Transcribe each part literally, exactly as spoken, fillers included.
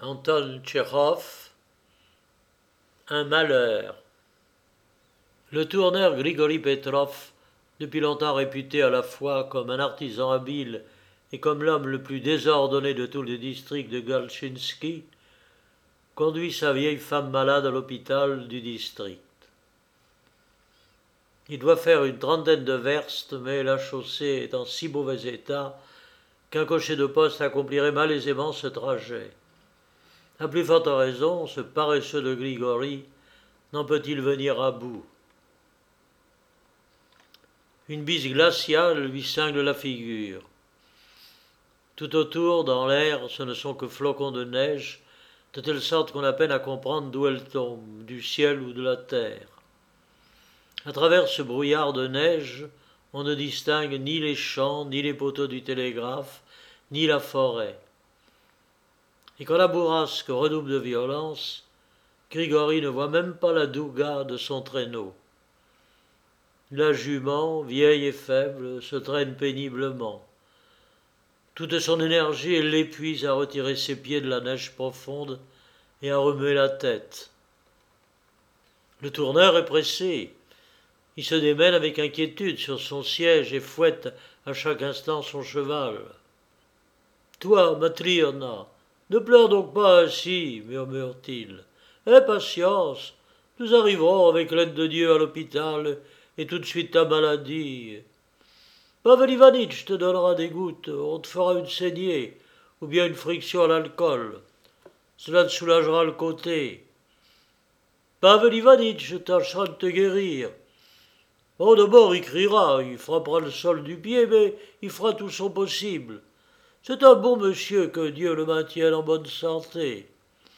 Anton Tchekhov, Un malheur. Le tourneur Grigori Petrov, depuis longtemps réputé à la fois comme un artisan habile et comme l'homme le plus désordonné de tout le district de Galchinsky, conduit sa vieille femme malade à l'hôpital du district. Il doit faire une trentaine de verstes, mais la chaussée est en si mauvais état qu'un cocher de poste accomplirait malaisément ce trajet. À plus forte raison, ce paresseux de Grigori n'en peut-il venir à bout. Une bise glaciale lui cingle la figure. Tout autour, dans l'air, ce ne sont que flocons de neige, de telle sorte qu'on a peine à comprendre d'où elles tombent, du ciel ou de la terre. À travers ce brouillard de neige, on ne distingue ni les champs, ni les poteaux du télégraphe, ni la forêt. Et quand la bourrasque redouble de violence, Grigori ne voit même pas la douga de son traîneau. La jument, vieille et faible, se traîne péniblement. Toute son énergie, elle l'épuise à retirer ses pieds de la neige profonde et à remuer la tête. Le tourneur est pressé. Il se démène avec inquiétude sur son siège et fouette à chaque instant son cheval. « Toi, Matriona, ne pleure donc pas ainsi, murmure-t-il. Aie patience, nous arriverons avec l'aide de Dieu à l'hôpital et tout de suite ta maladie. Pavel Ivanitch te donnera des gouttes, on te fera une saignée ou bien une friction à l'alcool. Cela te soulagera le côté. Pavel Ivanitch tâchera de te guérir. Bon, d'abord il criera, il frappera le sol du pied, mais il fera tout son possible. C'est un bon monsieur, que Dieu le maintienne en bonne santé.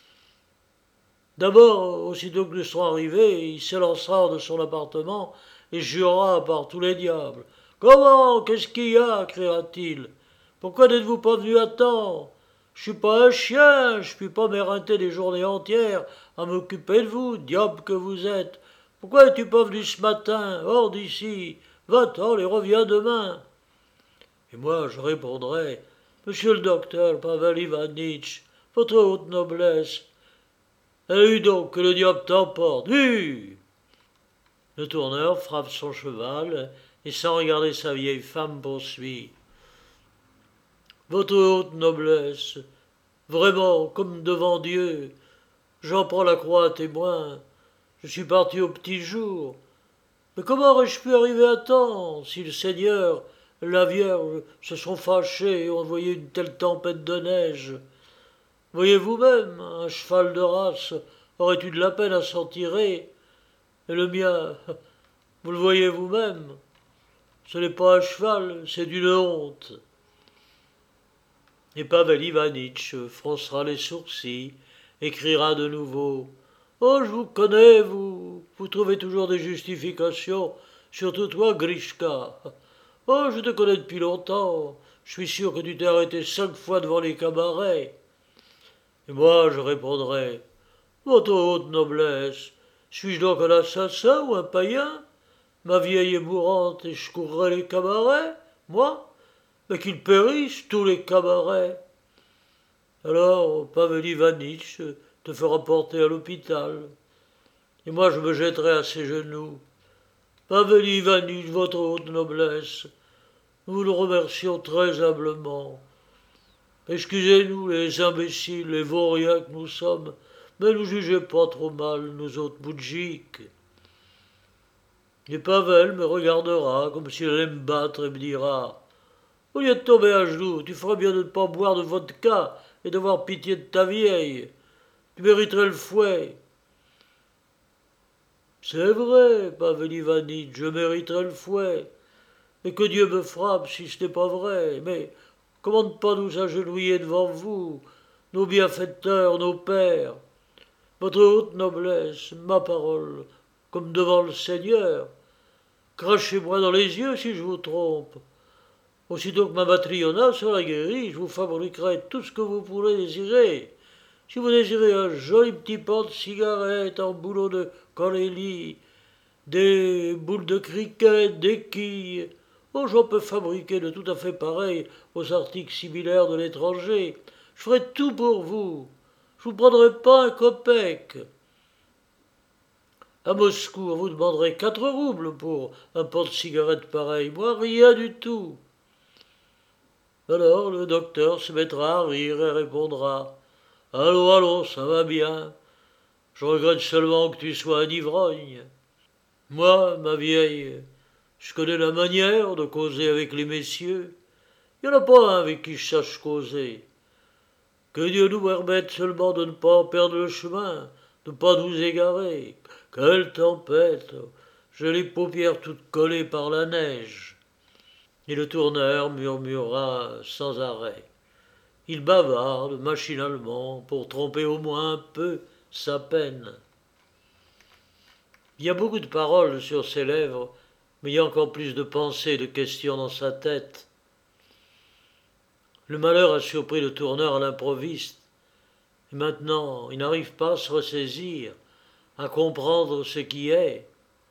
D'abord, aussitôt que nous serons arrivés, il s'élancera de son appartement et jurera par tous les diables. « Comment? Qu'est-ce qu'il y a » criera-t-il. « Pourquoi n'êtes-vous pas venu à temps? Je suis pas un chien, je ne puis pas m'éreinter des journées entières à m'occuper de vous, diable que vous êtes. Pourquoi es-tu pas venu ce matin? Hors d'ici, va-t'en et reviens demain. » Et moi, je répondrai, « Monsieur le docteur Pavel Ivanitch, votre haute noblesse, eu donc que le diable t'emporte, hu !» Le tourneur frappe son cheval et sans regarder sa vieille femme poursuit. « Votre haute noblesse, vraiment, comme devant Dieu, j'en prends la croix à témoin, je suis parti au petit jour. Mais comment aurais-je pu arriver à temps si le Seigneur, la Vierge, se sont fâchés et ont envoyé une telle tempête de neige? Voyez vous-même, un cheval de race aurait eu de la peine à s'en tirer, et le mien, vous le voyez vous-même, ce n'est pas un cheval, c'est d'une honte. » Et Pavel Ivanitch froncera les sourcils et criera de nouveau. « Oh, je vous connais, vous, vous trouvez toujours des justifications, surtout toi, Grishka. Oh, je te connais depuis longtemps, je suis sûr que tu t'es arrêté cinq fois devant les cabarets. » Et moi, je répondrai, « Votre haute noblesse, suis-je donc un assassin ou un païen? Ma vieille est mourante et je courrai les cabarets, moi? Mais qu'ils périssent, tous les cabarets. » Alors, Pavel Ivanitch te fera porter à l'hôpital. Et moi, je me jetterai à ses genoux. « Pavel Ivanitch, votre haute noblesse, nous vous le remercions très humblement. Excusez-nous, les imbéciles, les vauriens que nous sommes, mais ne nous jugez pas trop mal, nous autres moudjiks. » Et Pavel me regardera comme s'il allait me battre et me dira « Au lieu de tomber à genoux, tu ferais bien de ne pas boire de vodka et d'avoir pitié de ta vieille. Tu mériterais le fouet. » C'est vrai, Pavel Ivanitch, je mériterais le fouet. Et que Dieu me frappe si ce n'est pas vrai. Mais comment ne pas nous agenouiller devant vous, nos bienfaiteurs, nos pères? Votre haute noblesse, ma parole, comme devant le Seigneur. Crachez-moi dans les yeux si je vous trompe. Aussitôt que ma Matriona sera guérie, je vous fabriquerai tout ce que vous pourrez désirer. Si vous désirez un joli petit pan de cigarette en bouleau de corélie, des boules de cricket, des quilles, oh, j'en peux fabriquer de tout à fait pareil aux articles similaires de l'étranger. Je ferai tout pour vous. Je je vous prendrai pas un kopek. À Moscou, on vous demanderait quatre roubles pour un porte-cigarette pareil. Moi, rien du tout. Alors le docteur se mettra à rire et répondra « Allons, allons, ça va bien. Je regrette seulement que tu sois un ivrogne. Moi, ma vieille, je connais la manière de causer avec les messieurs. Il n'y en a pas un avec qui je sache causer. Que Dieu nous permette seulement de ne pas perdre le chemin, de ne pas nous égarer. Quelle tempête! J'ai les paupières toutes collées par la neige. » Et le tourneur murmura sans arrêt. Il bavarde machinalement pour tromper au moins un peu sa peine. Il y a beaucoup de paroles sur ses lèvres, mais il y a encore plus de pensées et de questions dans sa tête. Le malheur a surpris le tourneur à l'improviste, et maintenant il n'arrive pas à se ressaisir, à comprendre ce qui est.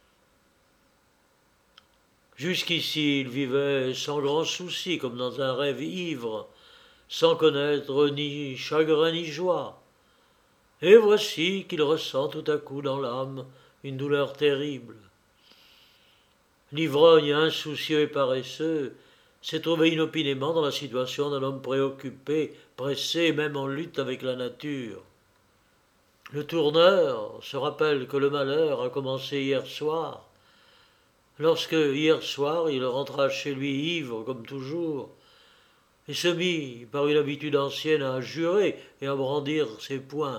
Jusqu'ici il vivait sans grand souci, comme dans un rêve ivre, sans connaître ni chagrin ni joie. Et voici qu'il ressent tout à coup dans l'âme une douleur terrible. L'ivrogne insoucieux et paresseux s'est trouvé inopinément dans la situation d'un homme préoccupé, pressé, même en lutte avec la nature. Le tourneur se rappelle que le malheur a commencé hier soir, lorsque, hier soir, il rentra chez lui ivre, comme toujours, et se mit, par une habitude ancienne, à jurer et à brandir ses poings.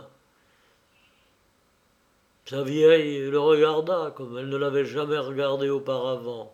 Sa vieille le regarda comme elle ne l'avait jamais regardé auparavant.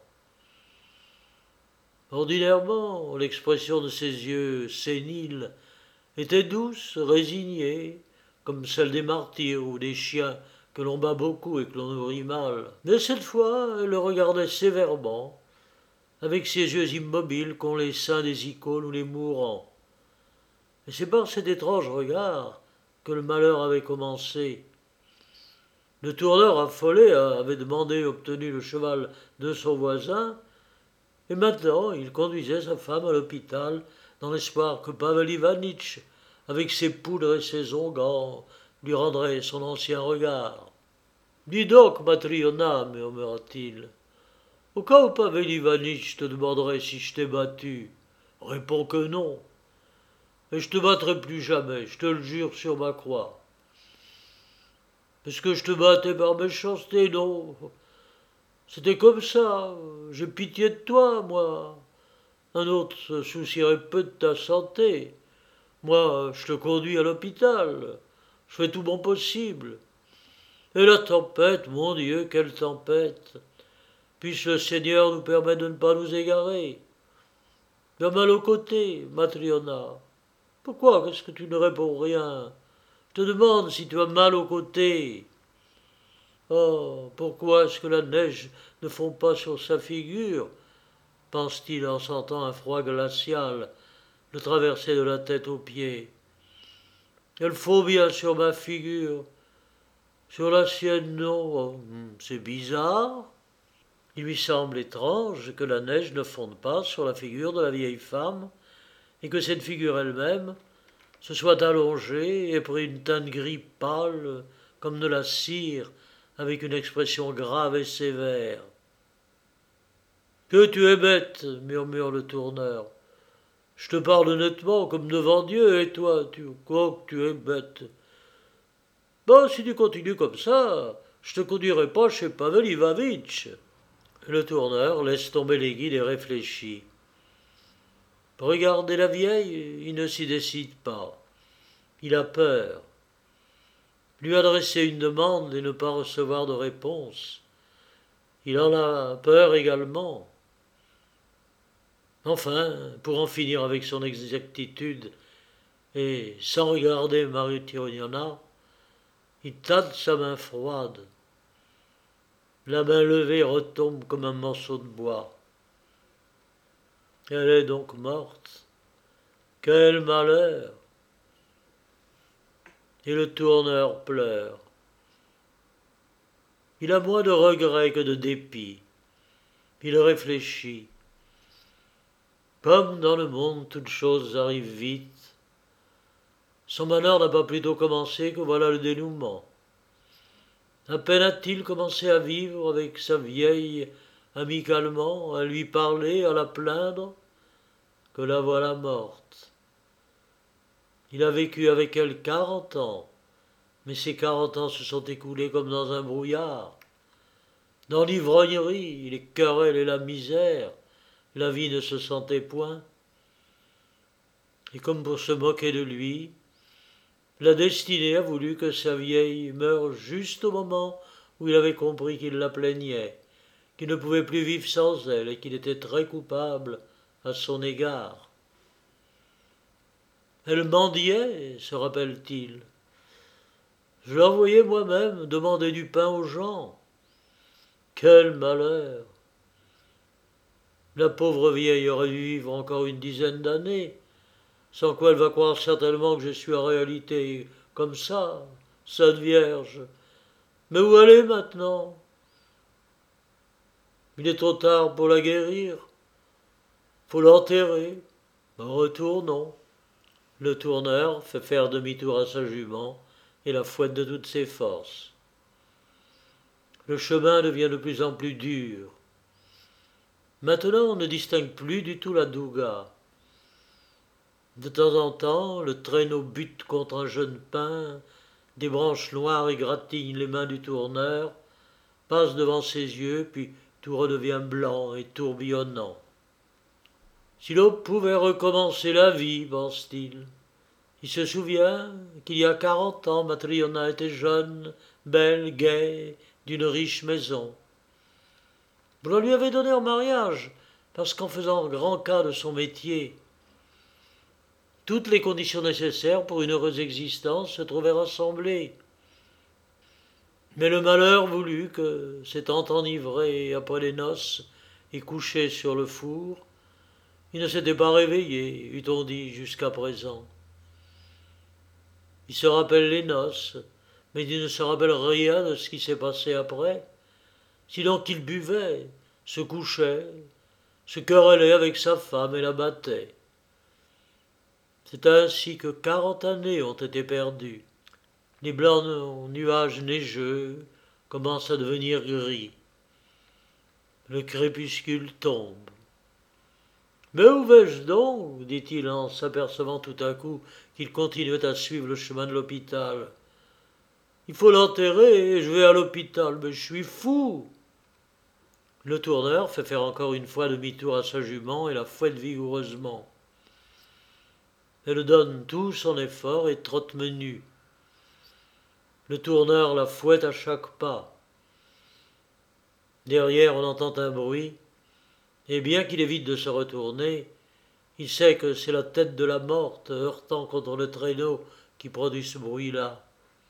Ordinairement, l'expression de ses yeux séniles était douce, résignée, comme celle des martyrs ou des chiens que l'on bat beaucoup et que l'on nourrit mal. Mais cette fois, elle le regardait sévèrement, avec ses yeux immobiles qu'ont les saints des icônes ou les mourants. Et c'est par cet étrange regard que le malheur avait commencé. Le tourneur affolé avait demandé et obtenu le cheval de son voisin, et maintenant il conduisait sa femme à l'hôpital dans l'espoir que Pavel Ivanitch, avec ses poudres et ses onguents, lui rendrait son ancien regard. « Dis donc, Matriona, murmura-t-il, au cas où Pavel Ivanitch te demanderait si je t'ai battu, réponds que non, et je te battrai plus jamais, je te le jure sur ma croix. Est-ce que je te battais par méchanceté? Non. C'était comme ça. J'ai pitié de toi, moi. Un autre se soucierait peu de ta santé. Moi, je te conduis à l'hôpital. Je fais tout mon possible. Et la tempête, mon Dieu, quelle tempête! Puisse le Seigneur nous permettre de ne pas nous égarer. Tu as mal au côté, Matriona. Pourquoi? Qu'est-ce que tu ne réponds rien? Je te demande si tu as mal au côté. Oh, pourquoi est-ce que la neige ne fond pas sur sa figure? Pense-t-il en sentant un froid glacial le traverser de la tête aux pieds. Elle fond bien sur ma figure. Sur la sienne, non. Oh, c'est bizarre. Il lui semble étrange que la neige ne fonde pas sur la figure de la vieille femme, et que cette figure elle-même se soit allongée et pris une teinte gris pâle, comme de la cire, avec une expression grave et sévère. « Que tu es bête, murmure le tourneur. Je te parle honnêtement, comme devant Dieu, et toi, tu crois que tu es bête. Ben, si tu continues comme ça, je te conduirai pas chez Pavel Ivanitch. » Le tourneur laisse tomber les guides et réfléchit. Regardez la vieille, il ne s'y décide pas. Il a peur. Lui adresser une demande et ne pas recevoir de réponse. Il en a peur également. Enfin, pour en finir avec son exactitude, et sans regarder Marie-Thériona, il tâte sa main froide. La main levée retombe comme un morceau de bois. Elle est donc morte. Quel malheur! Et le tourneur pleure. Il a moins de regret que de dépit. Il réfléchit. Comme dans le monde, toutes choses arrivent vite. Son malheur n'a pas plus tôt commencé que voilà le dénouement. À peine a-t-il commencé à vivre avec sa vieille amicalement, à lui parler, à la plaindre, que la voilà morte. Il a vécu avec elle quarante ans, mais ces quarante ans se sont écoulés comme dans un brouillard. Dans l'ivrognerie, les querelles et la misère, la vie ne se sentait point. Et comme pour se moquer de lui, la destinée a voulu que sa vieille meure juste au moment où il avait compris qu'il la plaignait, qu'il ne pouvait plus vivre sans elle et qu'il était très coupable à son égard. Elle mendiait, se rappelle-t-il. Je la voyais moi-même demander du pain aux gens. Quel malheur! La pauvre vieille aurait dû vivre encore une dizaine d'années, sans quoi elle va croire certainement que je suis en réalité comme ça, Sainte Vierge. Mais où elle est maintenant? Il est trop tard pour la guérir. Faut l'enterrer. Retournons. Le tourneur fait faire demi-tour à sa jument et la fouette de toutes ses forces. Le chemin devient de plus en plus dur. Maintenant, on ne distingue plus du tout la douga. De temps en temps, le traîneau bute contre un jeune pin, des branches noires égratignent les mains du tourneur, passe devant ses yeux, puis tout redevient blanc et tourbillonnant. Si l'on pouvait recommencer la vie, pense-t-il. Il se souvient qu'il y a quarante ans, Matryona était jeune, belle, gaie, d'une riche maison. On la lui avait donnée en mariage, parce qu'en faisant grand cas de son métier, toutes les conditions nécessaires pour une heureuse existence se trouvaient rassemblées. Mais le malheur voulut que, s'étant enivré après les noces et couché sur le four, il ne s'était pas réveillé, eût-on dit, jusqu'à présent. Il se rappelle les noces, mais il ne se rappelle rien de ce qui s'est passé après, sinon qu'il buvait, se couchait, se querellait avec sa femme et la battait. C'est ainsi que quarante années ont été perdues. Les blancs nuages neigeux commencent à devenir gris. Le crépuscule tombe. Mais où vais-je donc? Dit-il en s'apercevant tout à coup qu'il continuait à suivre le chemin de l'hôpital. Il faut l'enterrer et je vais à l'hôpital, mais je suis fou. Le tourneur fait faire encore une fois demi-tour à sa jument et la fouette vigoureusement. Elle donne tout son effort et trotte menu. Le tourneur la fouette à chaque pas. Derrière, on entend un bruit, et bien qu'il évite de se retourner, il sait que c'est la tête de la morte heurtant contre le traîneau qui produit ce bruit-là.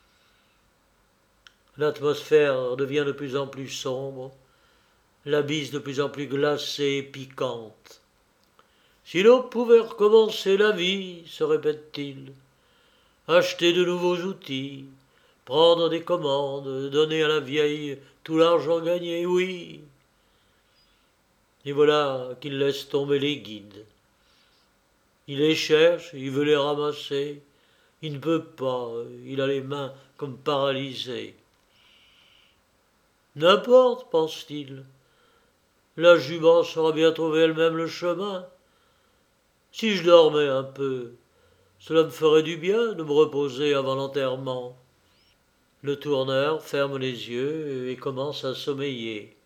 L'atmosphère devient de plus en plus sombre, la bise de plus en plus glacée et piquante. Si l'on pouvait recommencer la vie, se répète-t-il, acheter de nouveaux outils, prendre des commandes, donner à la vieille tout l'argent gagné, oui. Et voilà qu'il laisse tomber les guides. Il les cherche, il veut les ramasser, il ne peut pas, il a les mains comme paralysées. N'importe, pense-t-il, la jument saura bien trouver elle-même le chemin. Si je dormais un peu, cela me ferait du bien de me reposer avant l'enterrement. Le tourneur ferme les yeux et commence à sommeiller.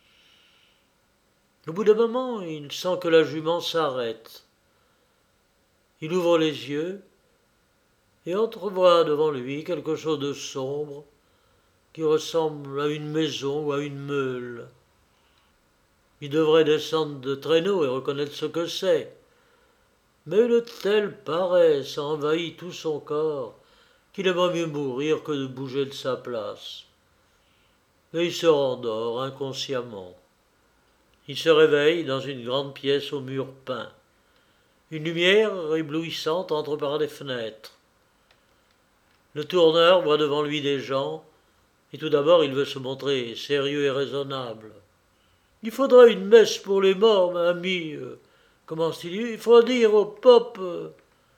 Au bout d'un moment, il sent que la jument s'arrête. Il ouvre les yeux et entrevoit devant lui quelque chose de sombre qui ressemble à une maison ou à une meule. Il devrait descendre de traîneau et reconnaître ce que c'est. Mais une telle paresse envahit tout son corps qu'il aimerait mieux mourir que de bouger de sa place. Et il se rendort inconsciemment. Il se réveille dans une grande pièce aux murs peints. Une lumière éblouissante entre par les fenêtres. Le tourneur voit devant lui des gens, et tout d'abord il veut se montrer sérieux et raisonnable. « Il faudra une messe pour les morts, ma amie. Commence-t-il, il faut dire au pape. »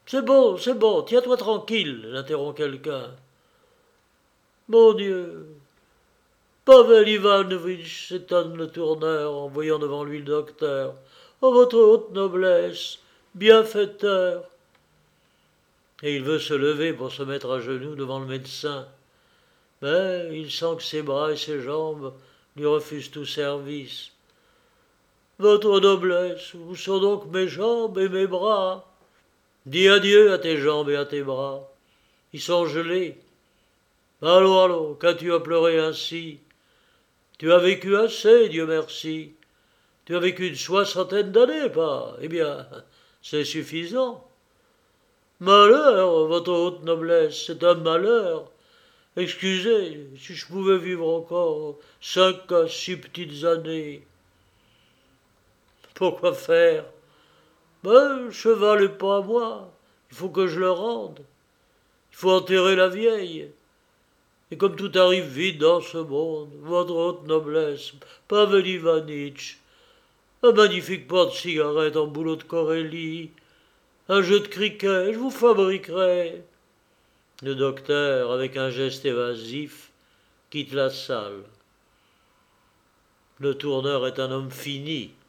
C'est bon, c'est bon, tiens-toi tranquille, l'interrompt quelqu'un. Mon Dieu. Pavel Ivanovitch, s'étonne le tourneur en voyant devant lui le docteur. Oh, votre haute noblesse, bienfaiteur. Et il veut se lever pour se mettre à genoux devant le médecin. Mais il sent que ses bras et ses jambes lui refusent tout service. Votre noblesse, où sont donc mes jambes et mes bras? Dis adieu à tes jambes et à tes bras. Ils sont gelés. Allons, allons, qu'as-tu à pleurer ainsi? Tu as vécu assez, Dieu merci. Tu as vécu une soixantaine d'années, pas? Eh bien, c'est suffisant. Malheur, votre haute noblesse, c'est un malheur. Excusez, si je pouvais vivre encore cinq à six petites années. Pourquoi faire? Ben, le cheval n'est pas à moi. Il faut que je le rende. Il faut enterrer la vieille. Et comme tout arrive vite dans ce monde, votre haute noblesse, Pavel Ivanitch, un magnifique port de cigarette en bouleau de Corélie, un jeu de cricket, je vous fabriquerai. Le docteur, avec un geste évasif, quitte la salle. Le tourneur est un homme fini,